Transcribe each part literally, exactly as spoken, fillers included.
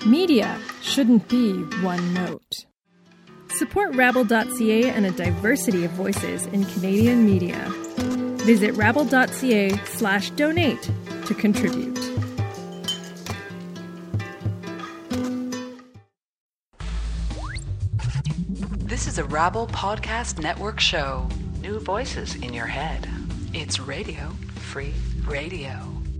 Media shouldn't be one note. Support Rabble dot c a and a diversity of voices in Canadian media. Visit Rabble dot c a slash donate to contribute. This is a Rabble Podcast Network show. New voices in your head. It's Radio Free Radio.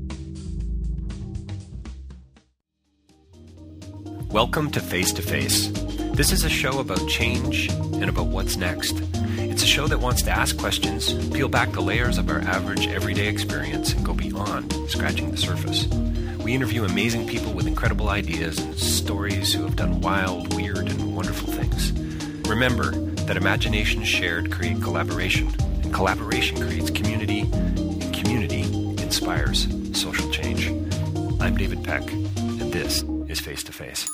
Welcome to Face to Face. This is a show about change and about what's next. It's a show that wants to ask questions, peel back the layers of our average everyday experience, and go beyond scratching the surface. We interview amazing people with incredible ideas and stories who have done wild, weird, and wonderful things. Remember that imagination shared creates collaboration, and collaboration creates community, and community inspires social change. I'm David Peck, and this is Face to Face.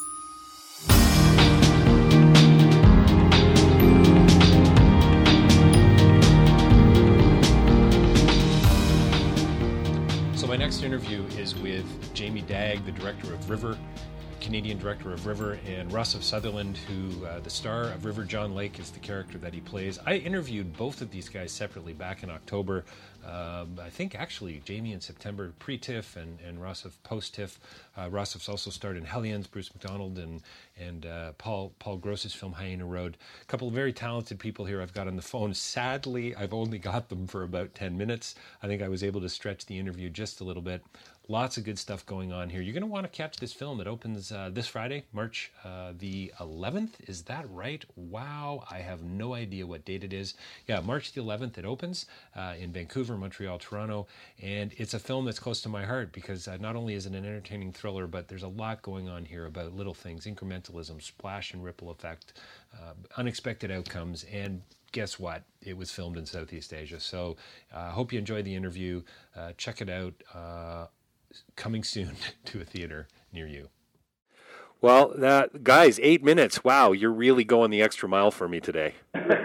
So my next interview is with Jamie Dagg, the director of River, Canadian director of River, and Russ of Sutherland, who uh, the star of River, John Lake, is the character that he plays. I interviewed both of these guys separately back in October. Um, I think actually Jamie in September pre-TIFF and, and Russ of post-TIFF. Uh, Russ has also starred in Hellions, Bruce McDonald, and and uh, Paul Paul Gross's film Hyena Road. A couple of very talented people here I've got on the phone. Sadly, I've only got them for about ten minutes. I think I was able to stretch the interview just a little bit. Lots of good stuff going on here. You're going to want to catch this film. It opens uh, this Friday, March uh, the eleventh. Is that right? Wow, I have no idea what date it is. Yeah, March the eleventh it opens uh, in Vancouver, Montreal, Toronto. And it's a film that's close to my heart because uh, not only is it an entertaining thriller, but there's a lot going on here about little things, incrementalism, splash and ripple effect, uh, unexpected outcomes, and guess what? It was filmed in Southeast Asia. So I uh, hope you enjoyed the interview. Uh, check it out. Uh, coming soon to a theater near you. Well, that guys, eight minutes. Wow, you're really going the extra mile for me today.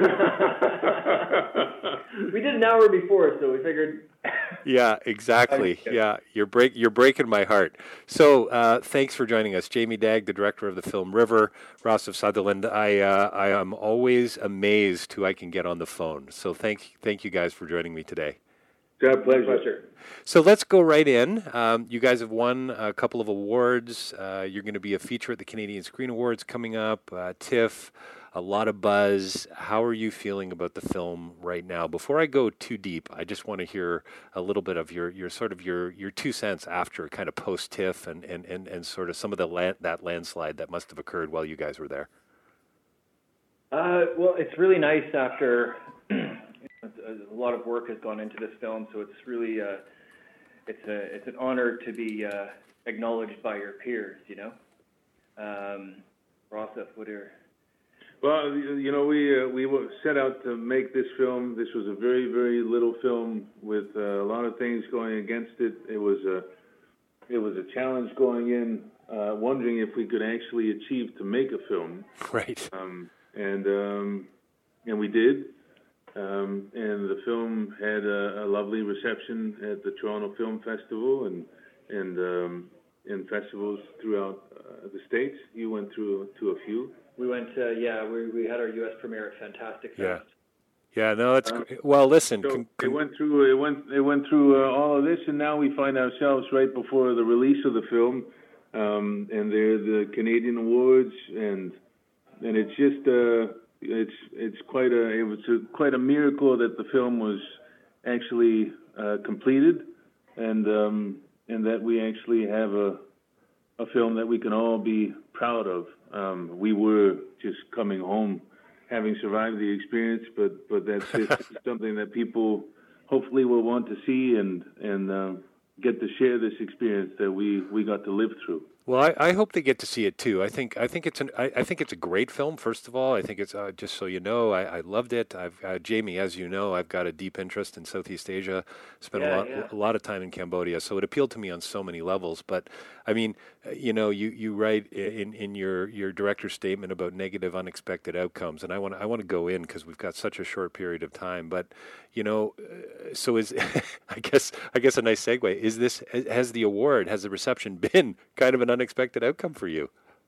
We did an hour before, so we figured. Yeah, exactly. Yeah, you're break you're breaking my heart. So, uh, thanks for joining us, Jamie Dagg, the director of the film River, Ross of Sutherland. I uh, I am always amazed who I can get on the phone. So, thank thank you guys for joining me today. Yeah, pleasure. pleasure. So let's go right in. Um, you guys have won a couple of awards. Uh, you're going to be a feature at the Canadian Screen Awards coming up. Uh, TIFF, a lot of buzz. How are you feeling about the film right now? Before I go too deep, I just want to hear a little bit of your, your sort of your, your two cents after kind of post TIFF and, and, and, and sort of some of the land, that landslide that must have occurred while you guys were there. Uh, well, it's really nice after. A lot of work has gone into this film, so it's really uh, it's a it's an honor to be uh, acknowledged by your peers. You know, um, Ross, what are? Well, you know, we uh, we set out to make this film. This was a very very little film with uh, a lot of things going against it. It was a it was a challenge going in, uh, wondering if we could actually achieve to make a film. Right. Um, and um, and we did. Um, and the film had a, a lovely reception at the Toronto Film Festival and and um, in festivals throughout uh, the States. You went through to a few. We went, uh, yeah, we we had our U S premiere at Fantastic Fest. Yeah, yeah, no, that's uh, great. Well, listen, so con- it went through it went it went through uh, all of this, and now we find ourselves right before the release of the film, um, and they're the Canadian Awards, and and it's just. Uh, It's it's quite a it was a, quite a miracle that the film was actually uh, completed, and um, and that we actually have a a film that we can all be proud of. Um, we were just coming home, having survived the experience, but but that's just something that people hopefully will want to see and and uh, get to share this experience that we, we got to live through. Well, I, I hope they get to see it too. I think I think it's an I, I think it's a great film. First of all, I think it's uh, just so you know, I, I loved it. I've uh, Jamie, as you know, I've got a deep interest in Southeast Asia. Spent yeah, a lot yeah. a lot of time in Cambodia, so it appealed to me on so many levels. But I mean, you know, you, you write in, in your, your director's statement about negative, unexpected outcomes, and I want I want to go in because we've got such a short period of time. But you know, uh, so is I guess I guess a nice segue is this has the award has the reception been kind of an unexpected outcome for you?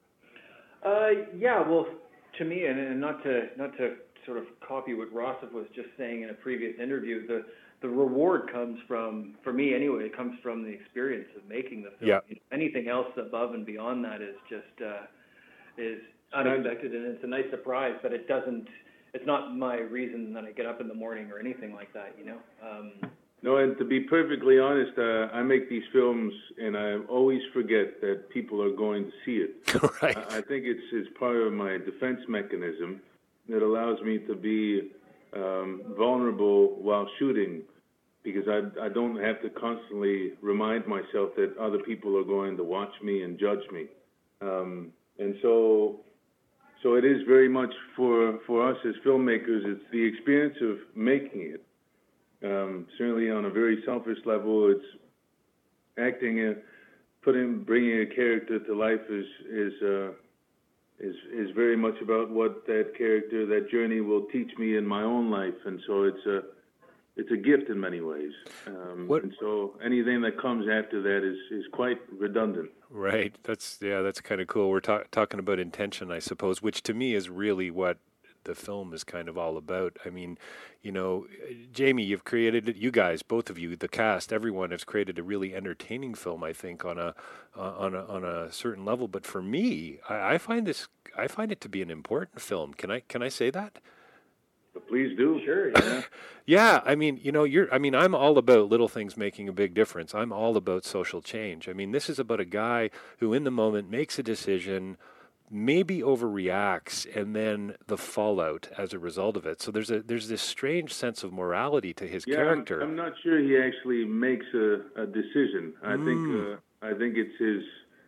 Uh, yeah, well, to me, and, and not to not to sort of copy what Rossif was just saying in a previous interview, the the reward comes from, for me anyway, it comes from the experience of making the film. Yeah. Anything else above and beyond that is just uh, is unexpected, and it's a nice surprise, but it doesn't. It's not my reason that I get up in the morning or anything like that, you know. Um, No, and to be perfectly honest, uh, I make these films, and I always forget that people are going to see it. Right. I, I think it's, it's part of my defense mechanism that allows me to be um, vulnerable while shooting, because I, I don't have to constantly remind myself that other people are going to watch me and judge me. Um, and so... So it is very much for, for us as filmmakers, it's the experience of making it. Um, certainly on a very selfish level, it's acting, a, putting, bringing a character to life is is, uh, is is very much about what that character, that journey will teach me in my own life, and so it's a it's a gift in many ways. Um, What? And so anything that comes after that is, is quite redundant. Right. That's yeah. That's kind of cool. We're ta- talking about intention, I suppose, which to me is really what the film is kind of all about. I mean, you know, Jamie, you've created it. You guys, both of you, the cast, everyone has created a really entertaining film. I think on a uh, on a on a certain level. But for me, I, I find this. I find it to be an important film. Can I can I say that? But please do. Sure, yeah. Yeah, I mean, you know, you're. I mean, I'm all about little things making a big difference. I'm all about social change. I mean, this is about a guy who, in the moment, makes a decision, maybe overreacts, and then the fallout as a result of it. So there's a there's this strange sense of morality to his yeah, character. I'm, I'm not sure he actually makes a, a decision. I Mm. think uh, I think it's his.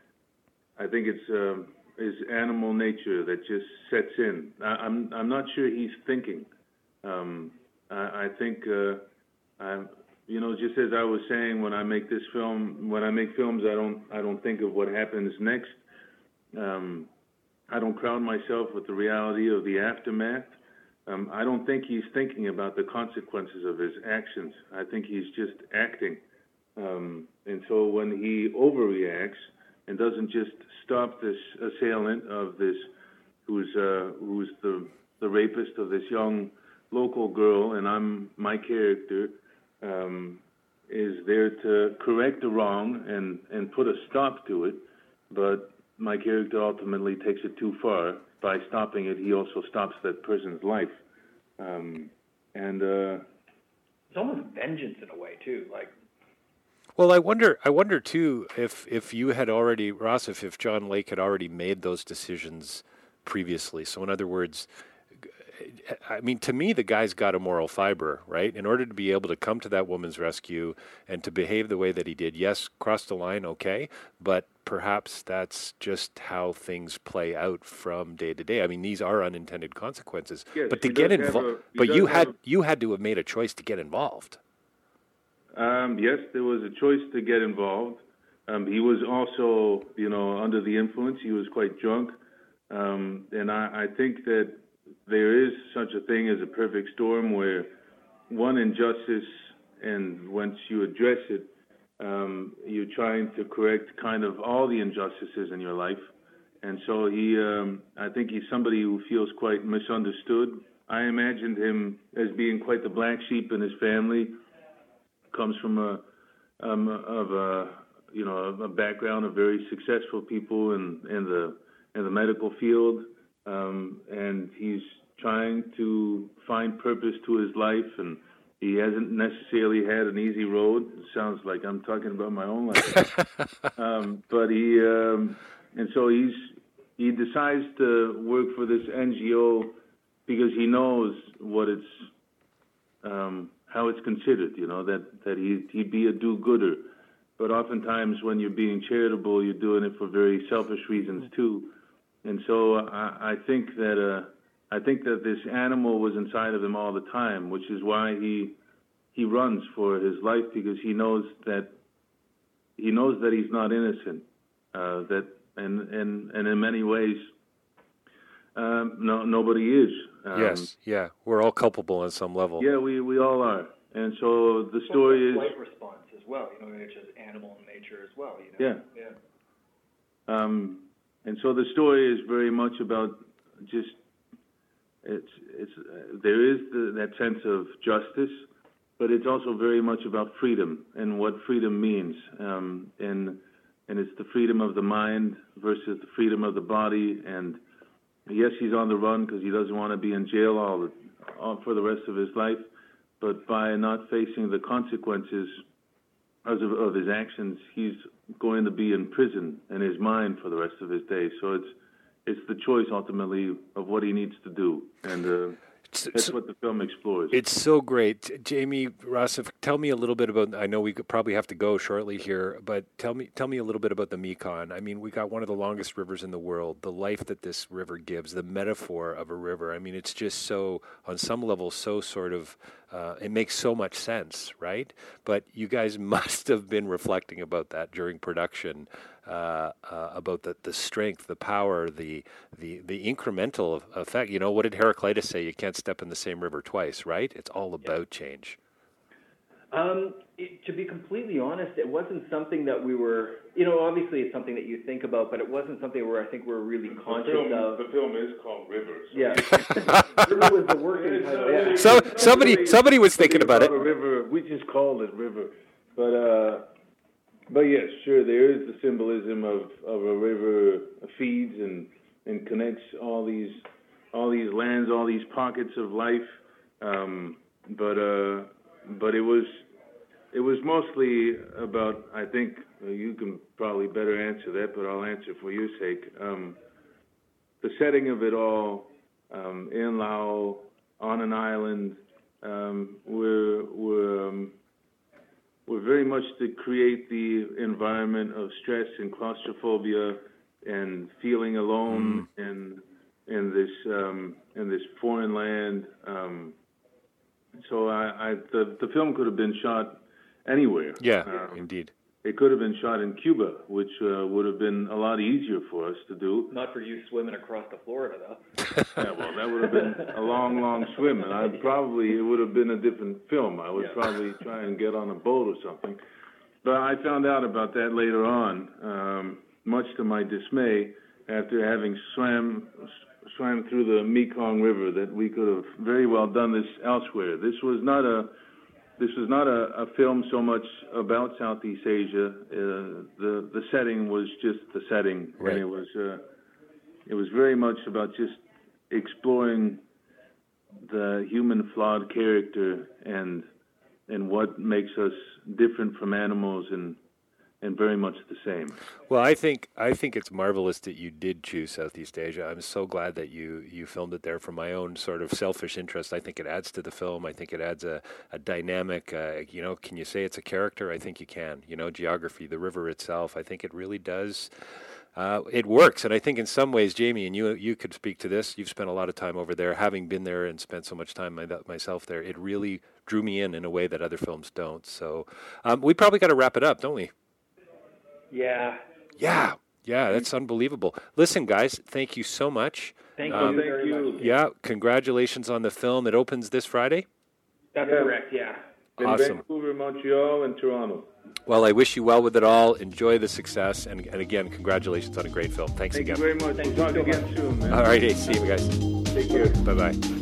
I think it's um, his animal nature that just sets in. I, I'm I'm not sure he's thinking. Um, I, I think, uh, I, you know, just as I was saying, when I make this film, when I make films, I don't, I don't think of what happens next. Um, I don't crowd myself with the reality of the aftermath. Um, I don't think he's thinking about the consequences of his actions. I think he's just acting. Um, and so when he overreacts and doesn't just stop this assailant of this, who's uh, who's the the rapist of this young local girl, and I'm my character, um, is there to correct the wrong and, and put a stop to it, but my character ultimately takes it too far. By stopping it, he also stops that person's life. Um, and uh, It's almost vengeance in a way too, like. Well, I wonder. I wonder too if if you had already, Ross, if, if John Lake had already made those decisions previously. So, in other words, I mean, to me, the guy's got a moral fiber, right? In order to be able to come to that woman's rescue and to behave the way that he did, yes, cross the line, okay, but perhaps that's just how things play out from day to day. I mean, these are unintended consequences. Yes, but to he get does have involved, a- he but does you have had a- you had to have made a choice to get involved. Um, yes, there was a choice to get involved. Um, he was also, you know, under the influence. He was quite drunk. Um, and I, I think that there is such a thing as a perfect storm where one injustice, and once you address it, um, you're trying to correct kind of all the injustices in your life. And so he, um, I think he's somebody who feels quite misunderstood. I imagined him as being quite the black sheep in his family. Comes from a um, of a you know a background of very successful people in, in the in the medical field, um, and he's trying to find purpose to his life, and he hasn't necessarily had an easy road. It sounds like I'm talking about my own life, um, but he um, and so he's he decides to work for this N G O because he knows what it's. Um, how it's considered, you know, that, that he, he'd be a do-gooder. But oftentimes when you're being charitable, you're doing it for very selfish reasons too. And so I, I think that uh, I think that this animal was inside of him all the time, which is why he he runs for his life, because he knows that he knows that he's not innocent. Uh, that and, and and in many ways, um, no nobody is. Um, yes, yeah, we're all culpable on some level. Yeah, we, we all are, and so the story is Flight response as well, you know, it's just animal in nature as well, you know. Yeah. Yeah. Um, and so the story is very much about just it's it's uh, there is the, that sense of justice, but it's also very much about freedom and what freedom means, um, and and it's the freedom of the mind versus the freedom of the body. And yes, he's on the run because he doesn't want to be in jail all, the, all for the rest of his life, but by not facing the consequences of, of his actions, he's going to be in prison in his mind for the rest of his days. So it's it's the choice ultimately of what he needs to do, and uh, that's what the film explores. It's so great. Jamie Rossif, tell me a little bit about, I know we could probably have to go shortly here, but tell me tell me a little bit about the Mekong. I mean, we got one of the longest rivers in the world, the life that this river gives, the metaphor of a river. I mean, it's just so, on some level, so sort of, uh, it makes so much sense, right? But you guys must have been reflecting about that during production, uh, uh, about the, the strength, the power, the, the, the incremental effect. You know, what did Heraclitus say? You can't step in the same river twice, right? It's all about yeah. change. Um, it, to be completely honest, it wasn't something that we were, you know, obviously it's something that you think about, but it wasn't something where I think we're really conscious the film, of. The film is called River. So. Yeah. River was the working title. Yeah. So, somebody somebody was thinking about it. A river, we just called it River. But, uh, but yes, sure, there is the symbolism of, of a river feeds and, and connects all these all these lands, all these pockets of life. Um, but uh, but it was it was mostly about, I think you can probably better answer that, but I'll answer for your sake. Um, the setting of it all um, in Laos, on an island, um, we're we're um, we're very much to create the environment of stress and claustrophobia and feeling alone mm. in in this um, in this foreign land. Um, so I, I the the film could have been shot anywhere. Yeah, um, indeed. It could have been shot in Cuba, which uh, would have been a lot easier for us to do. Not for you swimming across to Florida, though. Yeah, well, that would have been a long, long swim, and I'd probably, it would have been a different film. I would yeah. probably try and get on a boat or something. But I found out about that later on, um, much to my dismay, after having swam swam through the Mekong River, that we could have very well done this elsewhere. This was not a This was not a, a film so much about Southeast Asia. Uh, the the setting was just the setting, right. and it was uh, it was very much about just exploring the human flawed character and and what makes us different from animals and and very much the same. Well, I think I think it's marvelous that you did choose Southeast Asia. I'm so glad that you, you filmed it there. For my own sort of selfish interest, I think it adds to the film. I think it adds a, a dynamic, uh, you know, can you say it's a character? I think you can. You know, geography, the river itself, I think it really does. Uh, it works, and I think in some ways, Jamie, and you you could speak to this. You've spent a lot of time over there, having been there and spent so much time my, myself there. It really drew me in in a way that other films don't. So um, we probably got to wrap it up, don't we? Yeah. Yeah. Yeah, that's unbelievable. Listen, guys, thank you so much. Thank um, you very you. much. Yeah, congratulations on the film. It opens this Friday? That's yeah. correct, yeah. In awesome. Vancouver, Montreal, and Toronto. Well, I wish you well with it all. Enjoy the success. And, and again, congratulations on a great film. Thanks Thank again. you very much. Thank we'll you talk so again much. soon, man. All right, hey, see you guys. Take care. Bye-bye.